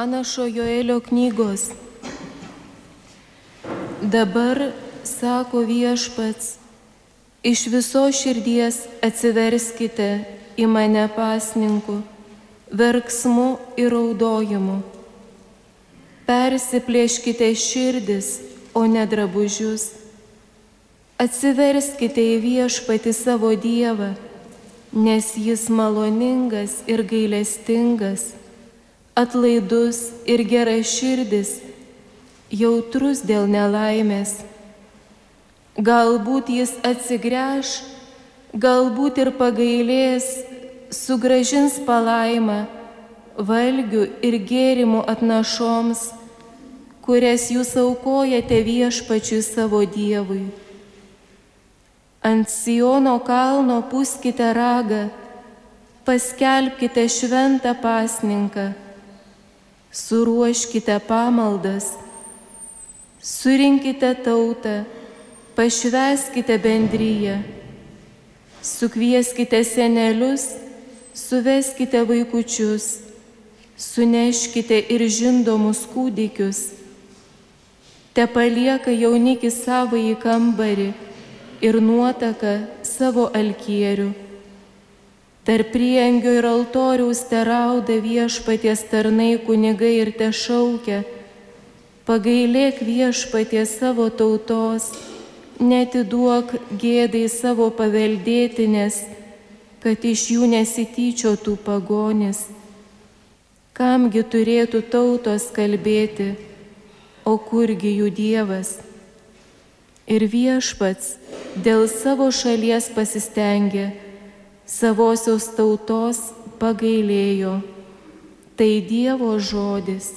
pranašo Joelio knygos. Dabar, sako Viešpats, iš visos širdies atsiverskite į mane pasninku, verksmu ir raudojimu. Persiplėškite širdis, o ne drabužius. Atsiverskite į Viešpatį savo Dievą, nes jis maloningas ir gailestingas, atlaidus ir geraširdis, jautrus dėl nelaimės. Galbūt jis atsigręš, galbūt ir pagailės, sugrąžins palaimą, valgių ir gėrimų atnašoms, kurias jūs aukojate Viešpačiui savo Dievui. Ant Siono kalno pūskite ragą, paskelbkite šventą pasninką, suruoškite pamaldas, surinkite tautą, pašvęskite bendriją, sukvieskite senelius, suveskite vaikučius, suneškite ir žindomus kūdikius. Te palieka jaunikis savąjį kambarį ir nuotaka savo alkierių. Tarp priengio ir altoriaus terauda Viešpaties tarnai kunigai ir te šaukia: pagailėk Viešpatie savo tautos, neatiduok gėdai savo paveldėtinės, kad iš jų nesityčiotų pagonis. Kamgi turėtų tautos kalbėti, o kurgi jų Dievas? Ir Viešpats dėl savo šalies pasistengė, savosios tautos pagailėjo. Tai Dievo žodis.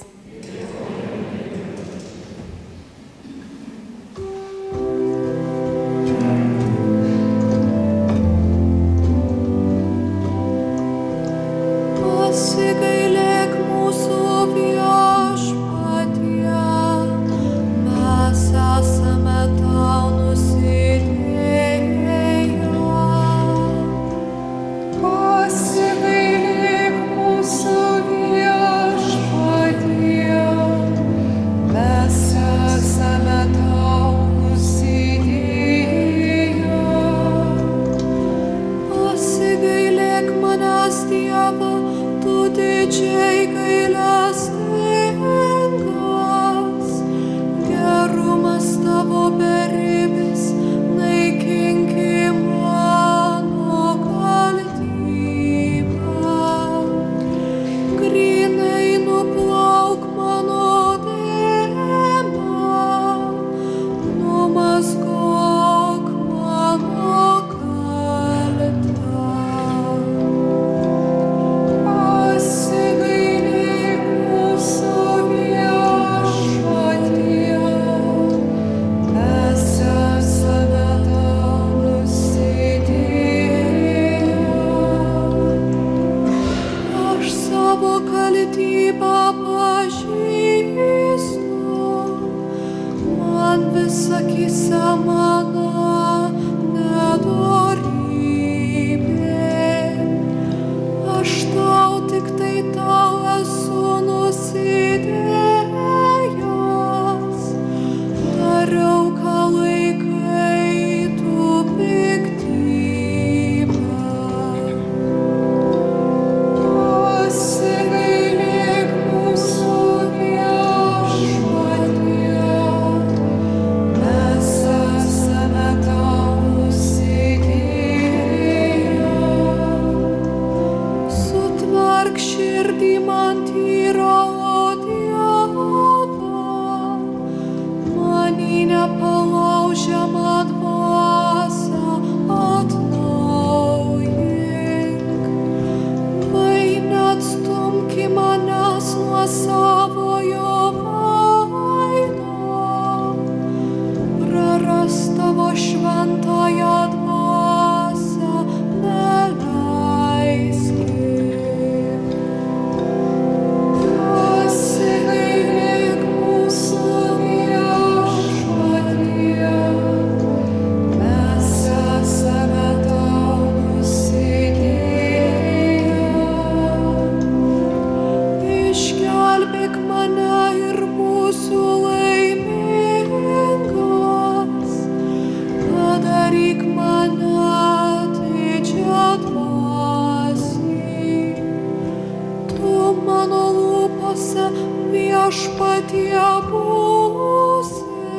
viešpatie būsi,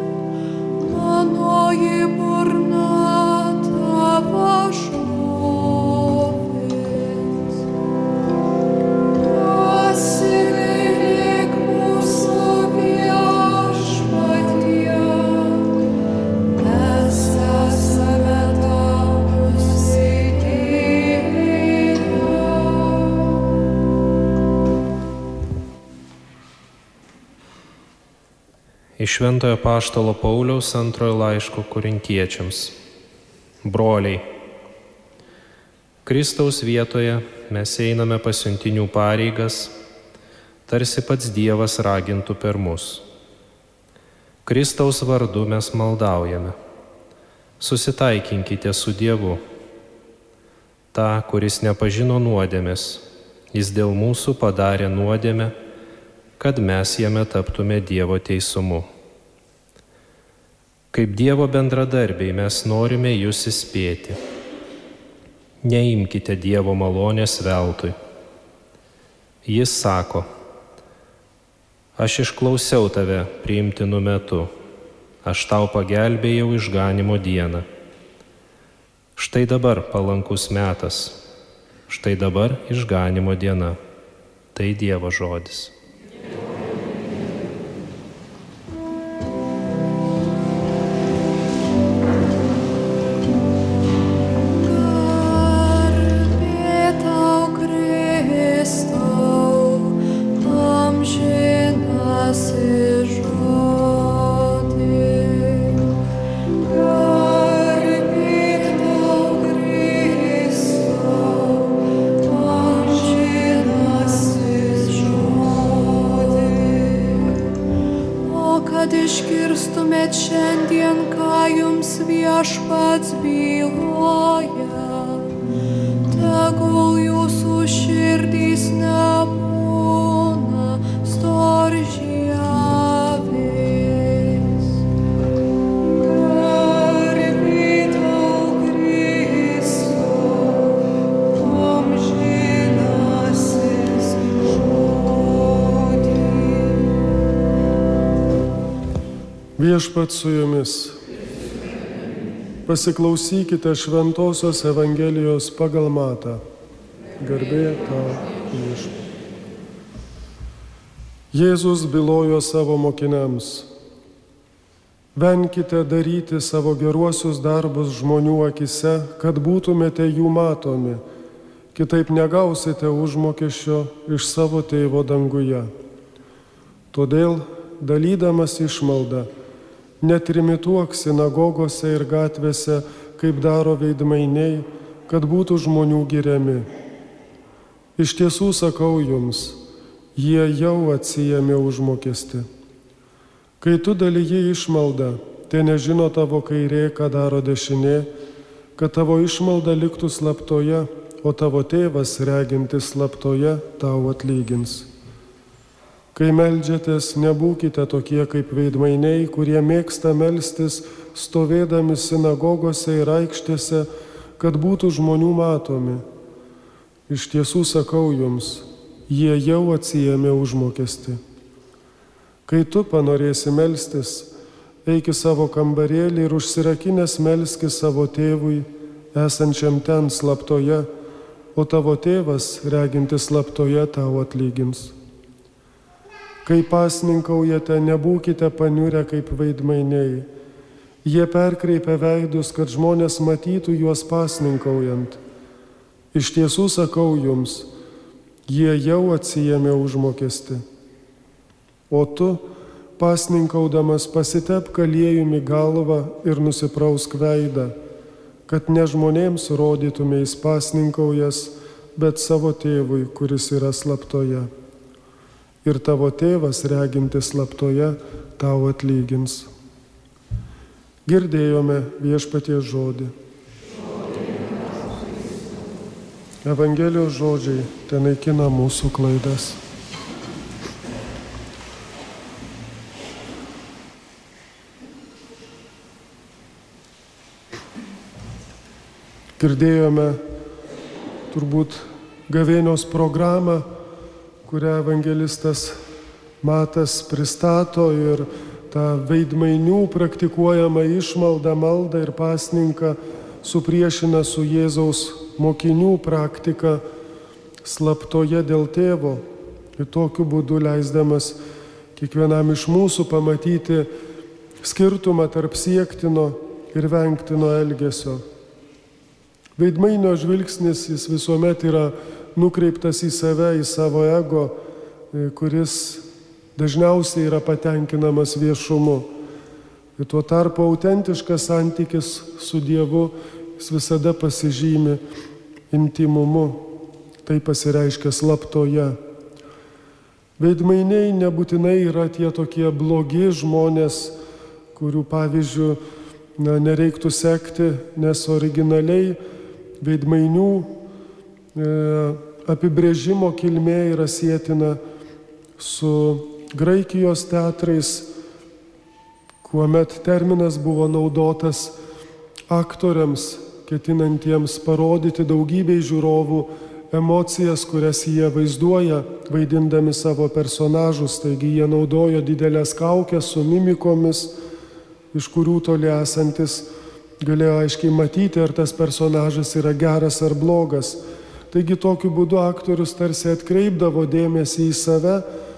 manoji burna tavo šlovins. Pasigailėk mūsų viešpatie, mes esame tau nusidėję. Iš Šventojo Apaštalo Pauliaus antrojo laiško Korintiečiams. Broliai, Kristaus vietoje mes einame pasiuntinių pareigas, tarsi pats Dievas ragintų per mus. Kristaus vardu mes maldaujame. Susitaikinkite su Dievu. Ta, kuris nepažino nuodėmės, jis dėl mūsų padarė nuodėmę, kad mes jame taptume Dievo teisumu. Kaip Dievo bendradarbiai mes norime jūs įspėti. Neimkite Dievo malonės veltui. Jis sako, aš išklausiau tave priimtinu metu, aš tau pagelbėjau išganimo dieną. Štai dabar palankus metas, štai dabar išganimo diena. Tai Dievo žodis. Išgirstumėt šiandien, ką jums viešpats byloja, tegul jūsų širdys nebūna storžieviais. Garbė tau, Kristau, amžinasis žodis. Viešpats su jumis. Pasiklausykite Šventosios Evangelijos pagal Matą. Garbė tau, Viešpatie. Jėzus bylojo savo mokiniams: venkite daryti savo geruosius darbus žmonių akise, kad būtumėte jų matomi, kitaip negausite užmokesčio iš savo tėvo danguje. Todėl, dalydamas išmaldą, netrimituok sinagogose ir gatvėse, kaip daro veidmainiai, kad būtų žmonių giriami. Iš tiesų sakau jums, jie jau atsiėmė užmokestį. Kai tu dalyji išmaldą, tai nežino tavo kairė, ką daro dešinė, kad tavo išmalda liktų slaptoje, o tavo tėvas, regintis slaptoje, tau atlygins. Kai meldžiatės, nebūkite tokie kaip veidmainiai, kurie mėgsta melstis stovėdami sinagogose ir aikštėse, kad būtų žmonių matomi. Iš tiesų sakau jums, jie jau atsiėmė užmokestį. Kai tu panorėsi melstis, eik į savo kambarėlį ir užsirakinęs melski savo tėvui, esančiam ten slaptoje, o tavo tėvas, regintis slaptoje, tau atlygins. Kai pasninkaujate, nebūkite paniurę kaip veidmainiai. Jie perkreipia veidus, kad žmonės matytų juos pasninkaujant. Iš tiesų sakau jums, jie jau atsiėmė užmokestį. O tu, pasninkaudamas, pasitepk aliejumi galvą ir nusiprausk veidą, kad ne žmonėms rodytumės pasninkaujas, bet savo tėvui, kuris yra slaptoje. Ir tavo tėvas, regintis slaptoje, tau atlygins. Girdėjome Viešpaties žodį. Evangelijos žodžiai tenaikina mūsų klaidas. Girdėjome turbūt gavėnios programą, kurią evangelistas Matas pristato ir tą veidmainių praktikuojamą išmaldą, maldą ir pasninką supriešina su Jėzaus mokinių praktika slaptoje dėl tėvo ir tokiu būdu leisdamas kiekvienam iš mūsų pamatyti skirtumą tarp siektino ir vengtino elgesio. Veidmainio žvilgsnis jis visuomet yra nukreiptas į save, į savo ego, kuris dažniausiai yra patenkinamas viešumu. Ir tuo tarpu autentiškas santykis su Dievu jis visada pasižymi intimumu, tai pasireiškia slaptoje. Veidmainiai nebūtinai yra tie tokie blogi žmonės, kurių pavyzdžių nereiktų sekti, nes originaliai veidmainių apibrėžimo kilmė yra sietina su Graikijos teatrais, kuomet terminas buvo naudotas aktoriams, ketinantiems parodyti daugybei žiūrovų emocijas, kurias jie vaizduoja, vaidindami savo personažus. Taigi jie naudojo didelės kaukės su mimikomis, iš kurių toli esantis galėjo aiškiai matyti, ar tas personažas yra geras ar blogas. Taigi tokiu būdu aktorius tarsi atkreipdavo dėmesį į save,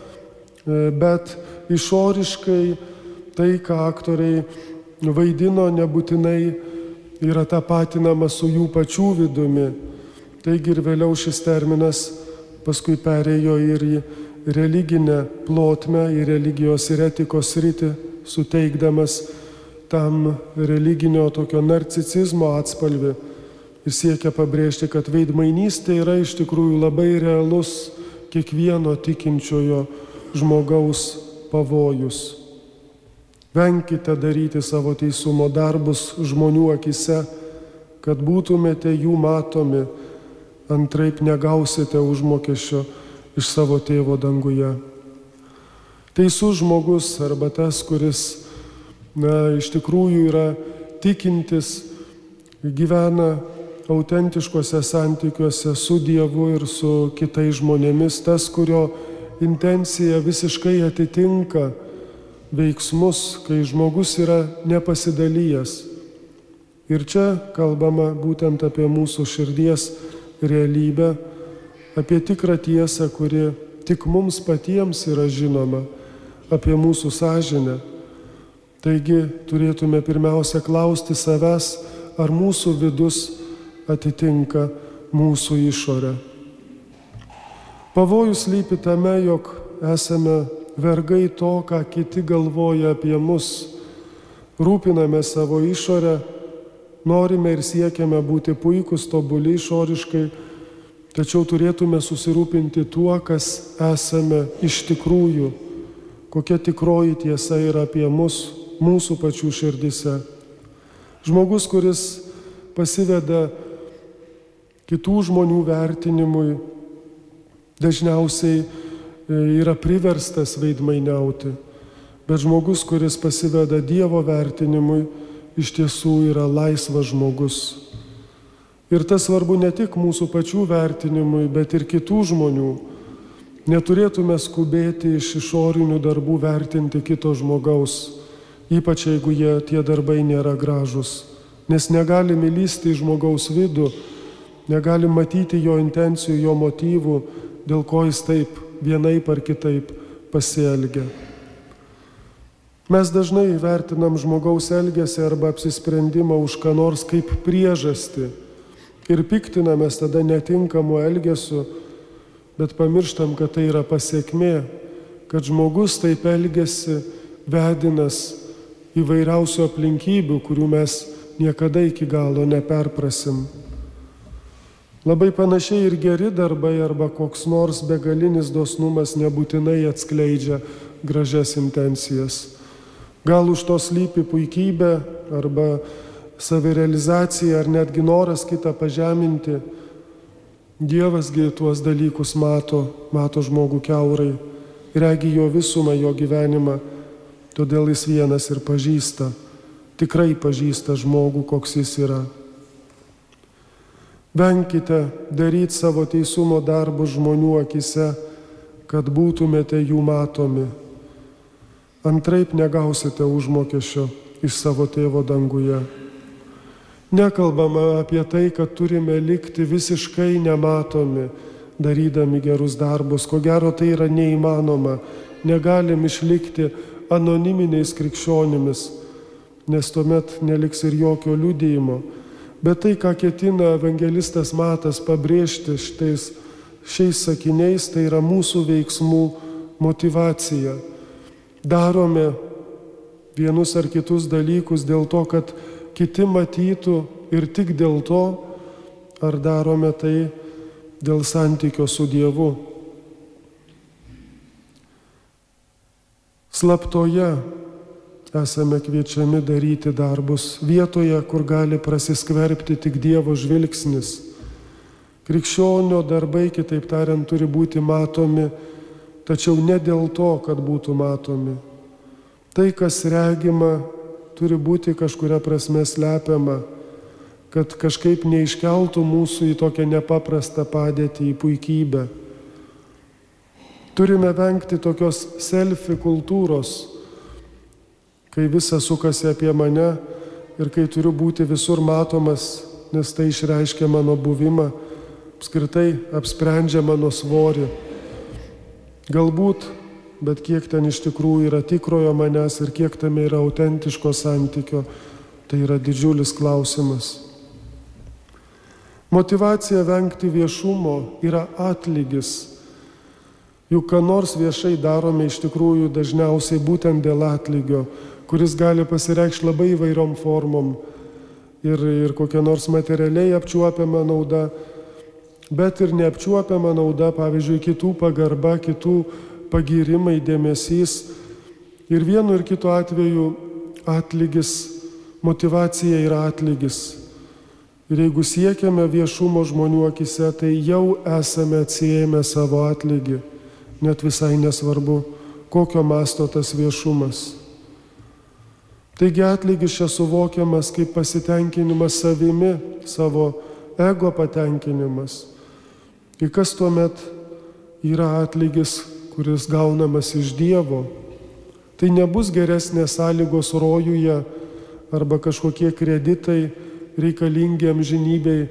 bet išoriškai tai, ką aktoriai vaidino, nebūtinai yra tapatinama su jų pačių vidumi. Taigi ir vėliau šis terminas paskui perėjo ir į religinę plotmę, į religijos ir etikos sritį, suteikdamas tam religinio tokio narcisizmo atspalvį ir siekia pabrėžti, kad veidmainystė yra iš tikrųjų labai realus kiekvieno tikinčiojo žmogaus pavojus. Venkite daryti savo teisumo darbus žmonių akise, kad būtumėte jų matomi, antraip negausite užmokesčio iš savo tėvo danguje. Teisus žmogus arba tas, kuris iš tikrųjų yra tikintis, gyvena autentiškuose santykiuose su Dievu ir su kitais žmonėmis, tas, kurio intencija visiškai atitinka veiksmus, kai žmogus yra nepasidalijęs. Ir čia kalbama būtent apie mūsų širdies realybę, apie tikrą tiesą, kuri tik mums patiems yra žinoma, apie mūsų sąžinę. Taigi turėtume pirmiausia klausti savęs, ar mūsų vidus atitinka mūsų išorę. Pavojus slypi tame, jog esame vergai to, ką kiti galvoja apie mus. Rūpiname savo išorę, norime ir siekiame būti puikūs, tobuli išoriškai, tačiau turėtume susirūpinti tuo, kas esame iš tikrųjų, kokia tikroji tiesa yra apie mus, mūsų pačių širdise. Žmogus, kuris pasiveda kitų žmonių vertinimui, dažniausiai yra priverstas veidmainiauti, bet žmogus, kuris pasiveda Dievo vertinimui, iš tiesų yra laisvas žmogus. Ir tas svarbu ne tik mūsų pačių vertinimui, bet ir kitų žmonių. Neturėtume skubėti iš išorinių darbų vertinti kito žmogaus, ypač jeigu tie darbai nėra gražus, nes negalime įlysti į žmogaus vidų, negalime matyti jo intencijų, jo motyvų, dėl ko jis taip vienaip ar kitaip pasielgia. Mes dažnai vertinam žmogaus elgesį arba apsisprendimą už ką nors kaip priežastį ir piktinamės tada netinkamu elgesiu, bet pamirštam, kad tai yra pasiekmė, kad žmogus taip elgesi vedinas įvairiausių aplinkybių, kurių mes niekada iki galo neperprasim. Labai panašiai ir geri darbai arba koks nors begalinis dosnumas nebūtinai atskleidžia gražias intencijas. Gal už to slypi puikybė arba savirealizacija ar netgi noras kitą pažeminti. Dievasgi tuos dalykus mato žmogų kiaurai, regi jo visumą, jo gyvenimą, todėl jis vienas ir pažįsta, tikrai pažįsta žmogų, koks jis yra. Venkite daryti savo teisumo darbus žmonių akise, kad būtumėte jų matomi. Antraip negausite užmokesčio iš savo tėvo danguje. Nekalbama apie tai, kad turime likti visiškai nematomi, darydami gerus darbus. Ko gero tai yra neįmanoma. Negalim išlikti anoniminiais krikščionimis, nes tuomet neliks ir jokio liudijimo. Bet tai, ką ketina evangelistas Matas pabrėžti šiais sakiniais, tai yra mūsų veiksmų motyvacija. Darome vienus ar kitus dalykus dėl to, kad kiti matytų ir tik dėl to, ar darome tai dėl santykio su Dievu. Slaptoje esame kviečiami daryti darbus vietoje, kur gali prasiskverbti tik Dievo žvilgsnis. Krikščionio darbai, kitaip tariant, turi būti matomi, tačiau ne dėl to, kad būtų matomi. Tai, kas regima, turi būti kažkuria prasme slepiama, kad kažkaip neiškeltų mūsų į tokią nepaprastą padėtį, į puikybę. Turime vengti tokios selfie kultūros, kai visa sukasi apie mane ir kai turiu būti visur matomas, nes tai išreiškia mano buvimą, apskritai apsprendžia mano svorį. Galbūt, bet kiek ten iš tikrųjų yra tikrojo manęs ir kiek tame yra autentiško santykio, tai yra didžiulis klausimas. Motyvacija vengti viešumo yra atlygis. Juk ką nors viešai darome iš tikrųjų dažniausiai būtent dėl atlygio, kuris gali pasireikšti labai įvairiom formom ir kokia nors materialiai apčiuopiama nauda, bet ir neapčiuopiama nauda, pavyzdžiui, kitų pagarba, kitų pagyrimai, dėmesys. Ir vienu ir kitu atveju atlygis, motyvacija yra atlygis. Ir jeigu siekiame viešumo žmonių akise, tai jau esame atsiėmę savo atlygį, net visai nesvarbu, kokio masto tas viešumas. Taigi atlygis čia suvokiamas kaip pasitenkinimas savimi, savo ego patenkinimas. Ir kas tuomet yra atlygis, kuris gaunamas iš Dievo? Tai nebus geresnės sąlygos rojuje arba kažkokie kreditai reikalingi amžinybei.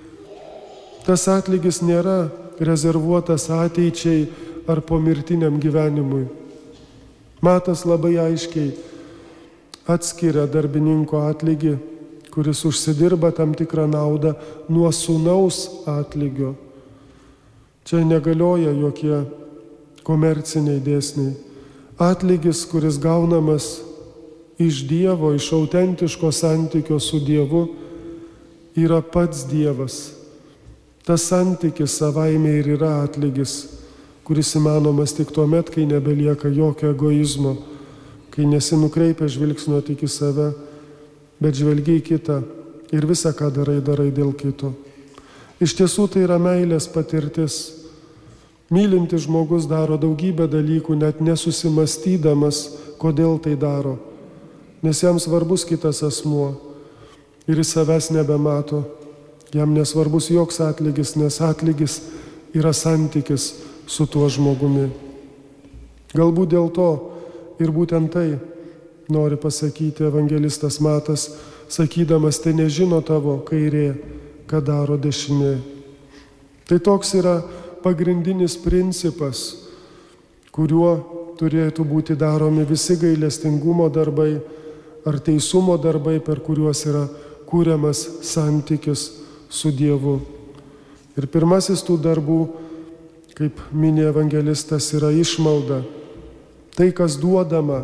Tas atlygis nėra rezervuotas ateičiai ar pomirtiniam gyvenimui. Matas labai aiškiai atskiria darbininko atlygį, kuris užsidirba tam tikrą naudą, nuo sūnaus atlygio. Čia negalioja jokie komerciniai dėsniai. Atlygis, kuris gaunamas iš Dievo, iš autentiško santykio su Dievu, yra pats Dievas. Tas santykis savaime ir yra atlygis, kuris įmanomas tik tuomet, kai nebelieka jokio egoizmo, kai nesinukreipia žvilgsnio tik į save, bet žvelgi į kitą ir visą, ką darai, darai dėl kito. Iš tiesų tai yra meilės patirtis. Mylintis žmogus daro daugybę dalykų, net nesusimastydamas, kodėl tai daro, nes jam svarbus kitas asmuo ir jis savęs nebemato. Jam nesvarbus joks atlygis, nes atlygis yra santykis su tuo žmogumi. Galbūt dėl to ir būtent tai nori pasakyti evangelistas Matas, sakydamas, tai nežino tavo kairė, ką daro dešinė. Tai toks yra pagrindinis principas, kuriuo turėtų būti daromi visi gailestingumo darbai ar teisumo darbai, per kuriuos yra kūriamas santykis su Dievu. Ir pirmasis tų darbų, kaip mini evangelistas, yra išmalda. Tai, kas duodama,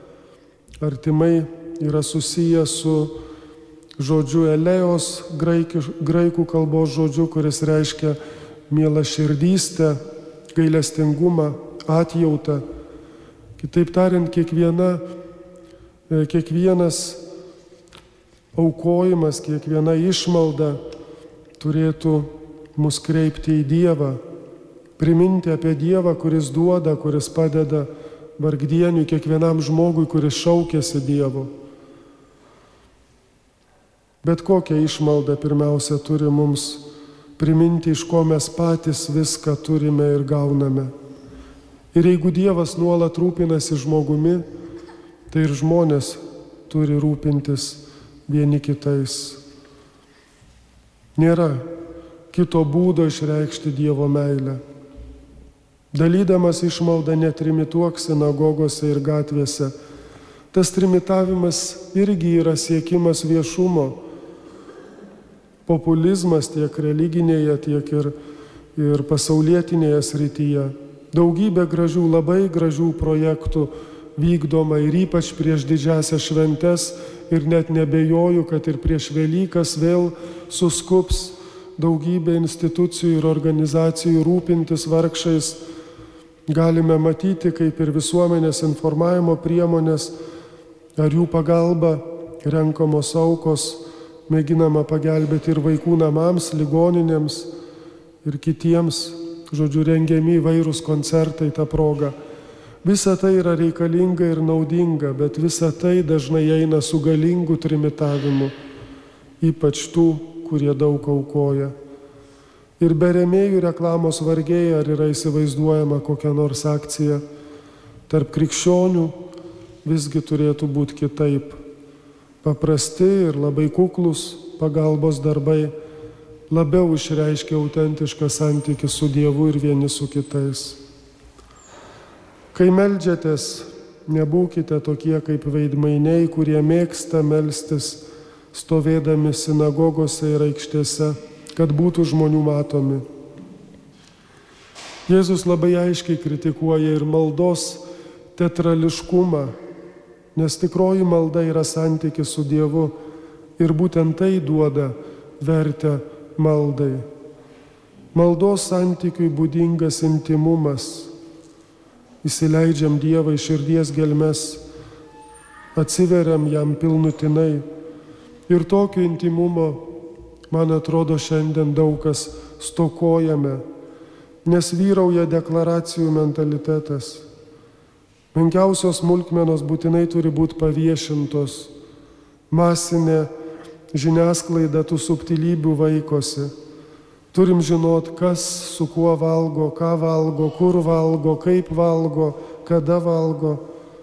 artimai yra susiję su žodžiu eleos, graikų kalbos žodžiu, kuris reiškia mielaširdystę, gailestingumą, atjautą. Kitaip tariant, kiekvienas aukojimas, kiekviena išmalda turėtų mus kreipti į Dievą, priminti apie Dievą, kuris duoda, kuris padeda vargdieniui, kiekvienam žmogui, kuris šaukiasi Dievo. Bet kokia išmalda pirmiausia turi mums priminti, iš ko mes patys viską turime ir gauname. Ir jeigu Dievas nuolat rūpinasi žmogumi, tai ir žmonės turi rūpintis vieni kitais. Nėra kito būdo išreikšti Dievo meilę. Dalydamas išmaldą netrimituok sinagogose ir gatvėse. Tas trimitavimas irgi yra siekimas viešumo. Populizmas tiek religinėje, tiek ir pasaulietinėje srityje. Daugybė gražių, labai gražių projektų vykdoma ir ypač prieš didžiąsias šventes ir net nebejoju, kad ir prieš Velykas vėl suskubs daugybė institucijų ir organizacijų rūpintis vargšais. Galime matyti, kaip ir visuomenės informavimo priemonės ar jų pagalba renkamos aukos, mėginama pagelbėti ir vaikų namams, ligoninėms ir kitiems, žodžiu, rengiami įvairūs koncertai tą progą. Visa tai yra reikalinga ir naudinga, bet visa tai dažnai eina su galingu trimitavimu, ypač tų, kurie daug aukoja. Ir be rėmėjų reklamos vargiai, ar yra įsivaizduojama kokia nors akcija. Tarp krikščionių visgi turėtų būti kitaip. Paprasti ir labai kuklus pagalbos darbai labiau išreiškia autentišką santykį su Dievu ir vieni su kitais. Kai meldžiatės, nebūkite tokie kaip veidmainiai, kurie mėgsta melstis stovėdami sinagogose ir aikštėse, kad būtų žmonių matomi. Jėzus labai aiškiai kritikuoja ir maldos teatrališkumą, nes tikroji malda yra santykis su Dievu ir būtent tai duoda vertę maldai. Maldos santykiui būdingas intimumas. Įsileidžiam Dievą į širdies gelmes, atsiveriam jam pilnutinai. Ir tokio intimumo, man atrodo, šiandien daug kas stokojame, nes vyrauja deklaracijų mentalitetas. Menkiausios smulkmenos būtinai turi būti paviešintos. Masinė žiniasklaida tų subtilybių vaikosi. Turim žinot, kas su kuo valgo, ką valgo, kur valgo, kaip valgo, kada valgo,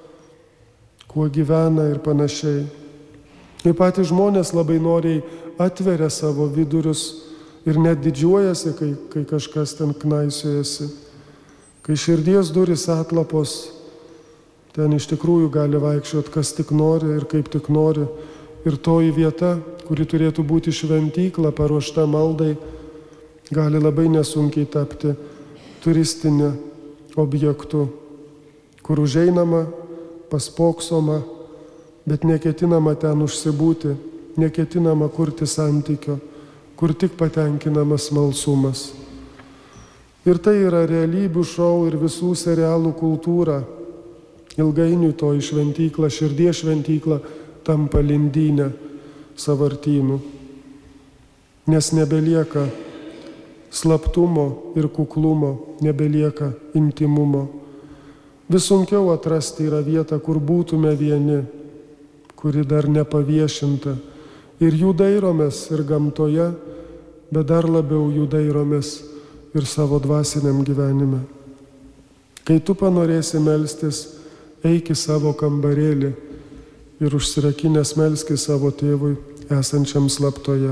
kuo gyvena ir panašiai. Ir patys žmonės labai noriai atveria savo vidurius ir net didžiuojasi, kai kažkas ten knaisiojasi. Kai širdies durys atlapos, ten iš tikrųjų gali vaikščioti kas tik nori ir kaip tik nori. Ir toji vieta, kuri turėtų būti šventykla paruošta maldai, gali labai nesunkiai tapti turistinė objektu, kur užeinama, paspoksoma, bet neketinama ten užsibūti, neketinama kurti santykio, kur tik patenkinamas smalsumas. Ir tai yra realybių šou ir visų serialų kultūra. Ilgainiui toji šventykla, širdies šventykla tampa lindynė sąvartynų, nes nebelieka slaptumo ir kuklumo, nebelieka intimumo. Vis sunkiau atrasti yra vieta, kur būtume vieni, kuri dar nepaviešinta. Ir jų dairomės ir gamtoje, bet dar labiau jų dairomės ir savo dvasiniam gyvenime. Kai tu panorėsi melstis, eik į savo kambarėlį ir užsirakinęs melski savo tėvui esančiam slaptoje.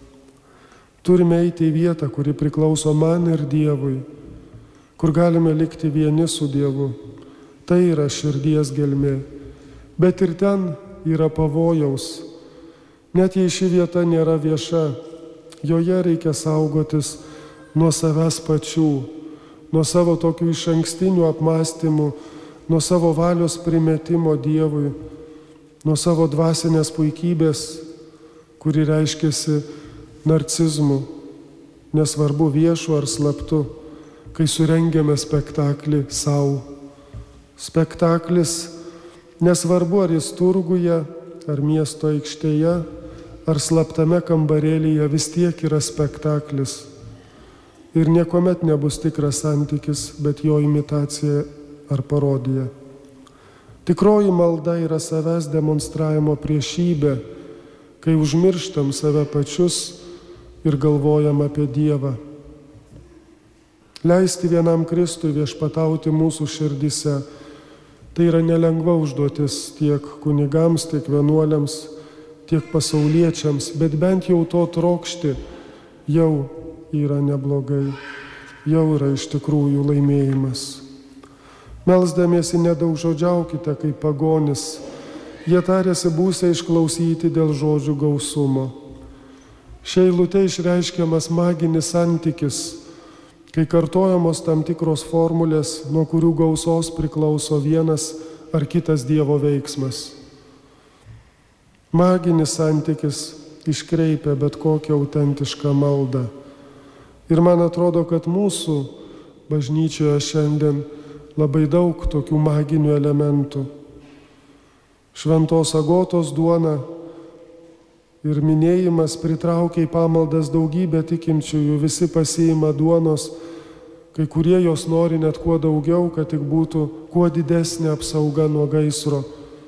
Turime eiti į vietą, kuri priklauso man ir Dievui, kur galime likti vieni su Dievu. Tai yra širdies gelmė. Bet ir ten yra pavojaus. Net jei ši vieta nėra vieša, joje reikia saugotis nuo savęs pačių, nuo savo tokių išankstinių apmąstymų, nuo savo valios primetimo Dievui, nuo savo dvasinės puikybės, kuri reiškiasi narcizmu, nesvarbu viešu ar slaptu, kai surengiame spektaklį savo. Spektaklis, nesvarbu ar jis turguje, ar miesto aikštėje, ar slaptame kambarėlyje, vis tiek yra spektaklis. Ir niekuomet nebus tikras santykis, bet jo imitacija ar parodija. Tikroji malda yra savęs demonstravimo priešybė, kai užmirštam save pačius ir galvojam apie Dievą. Leisti vienam Kristui viešpatauti mūsų širdise. Tai yra nelengva užduotis tiek kunigams, tiek vienuoliams, tiek pasauliečiams, bet bent jau to trokšti jau yra neblogai, jau yra iš tikrųjų laimėjimas. Melsdamiesi nedaugžodžiaukite kaip pagonis, jie tarėsi būsią išklausyti dėl žodžių gausumo. Šia eilute išreiškiamas maginis santykis, kai kartojamos tam tikros formulės, nuo kurių gausos priklauso vienas ar kitas Dievo veiksmas. Maginis santykis iškreipia bet kokią autentišką maldą. Ir man atrodo, kad mūsų bažnyčioje šiandien labai daug tokių maginių elementų. Šventos Agotos duona ir minėjimas pritraukia į pamaldas daugybę tikinčiųjų, visi pasiima duonos, kai kurie jos nori net kuo daugiau, kad tik būtų kuo didesnė apsauga nuo gaisro.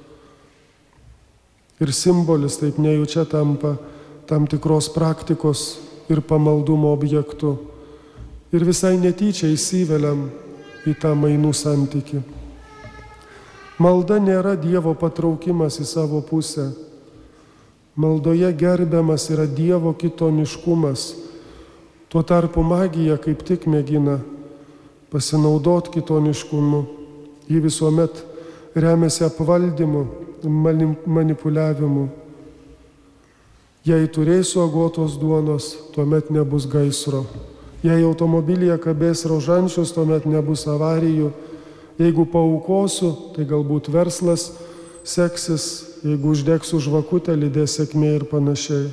Ir simbolis taip nejučia tampa tam tikros praktikos ir pamaldumo objektu. Ir visai netyčia įsiveliam į tą mainų santykį. Malda nėra Dievo patraukimas į savo pusę. Maldoje gerbiamas yra Dievo kitoniškumas. Tuo tarpu magija kaip tik mėgina pasinaudoti kitoniškumu. Ji visuomet remiasi apvaldymu, manipuliavimu. Jei turėsiu agotos duonos, tuomet nebus gaisro. Jei automobilyje kabės rožančius, tuomet nebus avarijų. Jeigu paaukosiu, tai galbūt verslas seksis, jeigu uždegsiu žvakutę, lydės sėkmė ir panašiai.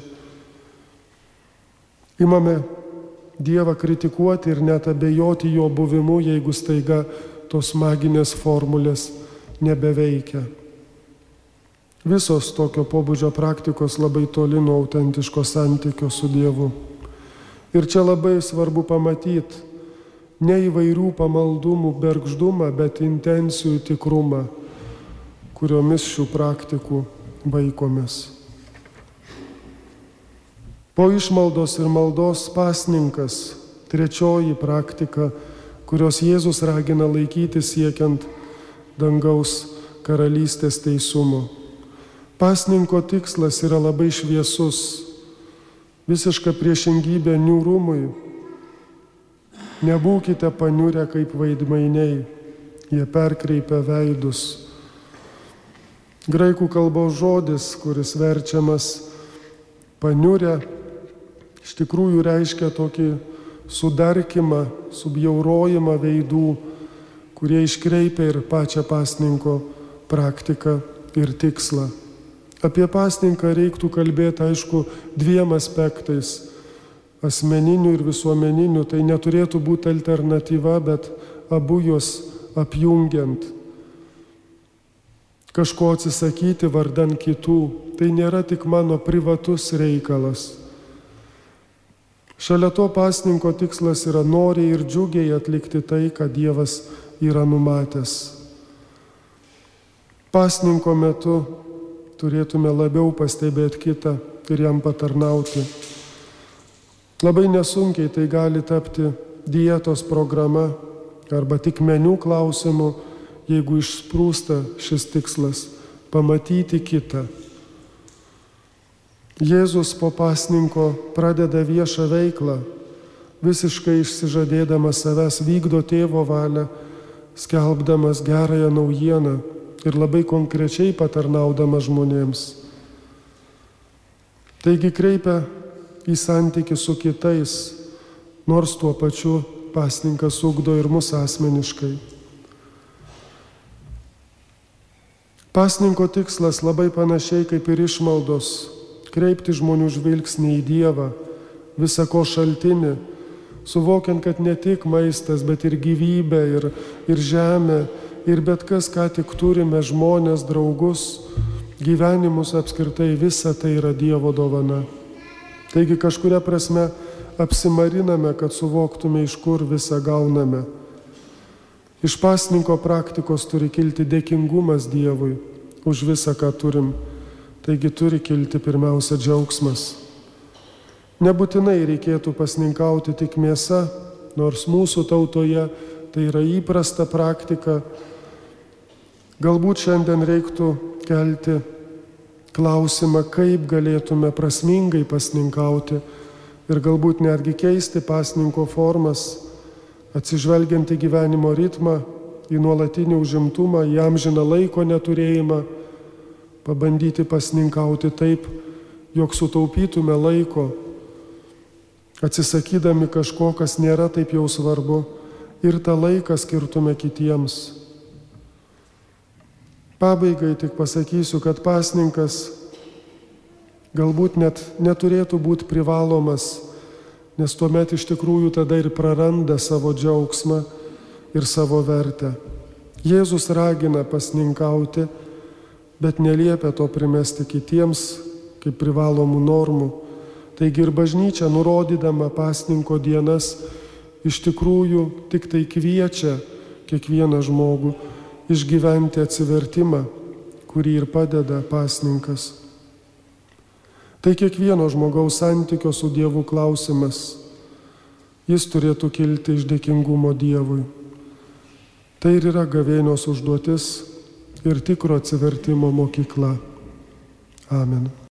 Imame Dievą kritikuoti ir net abejoti jo buvimu, jeigu staiga tos maginės formulės nebeveikia. Visos tokio pobūdžio praktikos labai toli nuo autentiško santykio su Dievu. Ir čia labai svarbu pamatyti ne įvairių pamaldumų bergždumą, bet intencijų tikrumą, kuriomis šių praktikų vaikomės. Po išmaldos ir maldos pasninkas, trečioji praktika, kurios Jėzus ragina laikyti siekiant dangaus karalystės teisumo. Pasninko tikslas yra labai šviesus, visiška priešingybė niūrumui. Nebūkite paniurę kaip vaidmainiai, jie perkreipia veidus. Graikų kalbos žodis, kuris verčiamas paniurę, iš tikrųjų reiškia tokį sudarkimą, subjaurojimą veidų, kurie iškreipia ir pačią pasninko praktiką ir tikslą. Apie pasninką reiktų kalbėti, aišku, dviem aspektais – asmeniniu ir visuomeniniu. Tai neturėtų būti alternatyva, bet abu juos apjungiant. Kažko atsisakyti vardan kitų – tai nėra tik mano privatus reikalas. Šalia to pasninko tikslas yra noriai ir džiugiai atlikti tai, ką Dievas yra numatęs. Pasninko metu turėtume labiau pastebėti kitą ir jam patarnauti. Labai nesunkiai tai gali tapti dietos programa arba tik meniu klausimu, jeigu išsprūsta šis tikslas – pamatyti kitą. Jėzus po pasninko pradeda viešą veiklą, visiškai išsižadėdamas savęs vykdo tėvo valią, skelbdamas gerąją naujieną ir labai konkrečiai patarnaudamas žmonėms. Taigi kreipia į santykį su kitais, nors tuo pačiu pasninkas ugdo ir mus asmeniškai. Pasninko tikslas labai panašiai kaip ir išmaldos – kreipti žmonių žvilgsnį į Dievą, visa ko šaltinį, suvokiant, kad ne tik maistas, bet ir gyvybė, ir žemė, ir bet kas, ką tik turime, žmonės, draugus, gyvenimus apskritai, visa tai yra Dievo dovana. Taigi kažkuria prasme apsimariname, kad suvoktume, iš kur visą gauname. Iš pasninko praktikos turi kilti dėkingumas Dievui už visą, ką turim. Taigi turi kilti pirmiausia džiaugsmas. Nebūtinai reikėtų pasninkauti tik mėsa, nors mūsų tautoje tai yra įprasta praktika. Galbūt šiandien reiktų kelti klausimą, kaip galėtume prasmingai pasninkauti ir galbūt netgi keisti pasninko formas, atsižvelgiant į gyvenimo ritmą, į nuolatinį užimtumą, į amžiną laiko neturėjimą, pabandyti pasninkauti taip, jog sutaupytume laiko, atsisakydami kažko, kas nėra taip jau svarbu, ir tą laiką skirtume kitiems. Pabaigai tik pasakysiu, kad pasninkas galbūt net neturėtų būti privalomas, nes tuomet iš tikrųjų tada ir praranda savo džiaugsmą ir savo vertę. Jėzus ragina pasninkauti, bet neliepia to primesti kitiems kaip privalomų normų. Taigi ir bažnyčia, nurodydama pasninko dienas, iš tikrųjų tik tai kviečia kiekvieną žmogų išgyventi atsivertimą, kurį ir padeda pasninkas. Tai kiekvieno žmogaus santykio su Dievu klausimas. Jis turėtų kilti iš dėkingumo Dievui. Tai ir yra gavėnios užduotis ir tikro atsivertimo mokykla. Amen.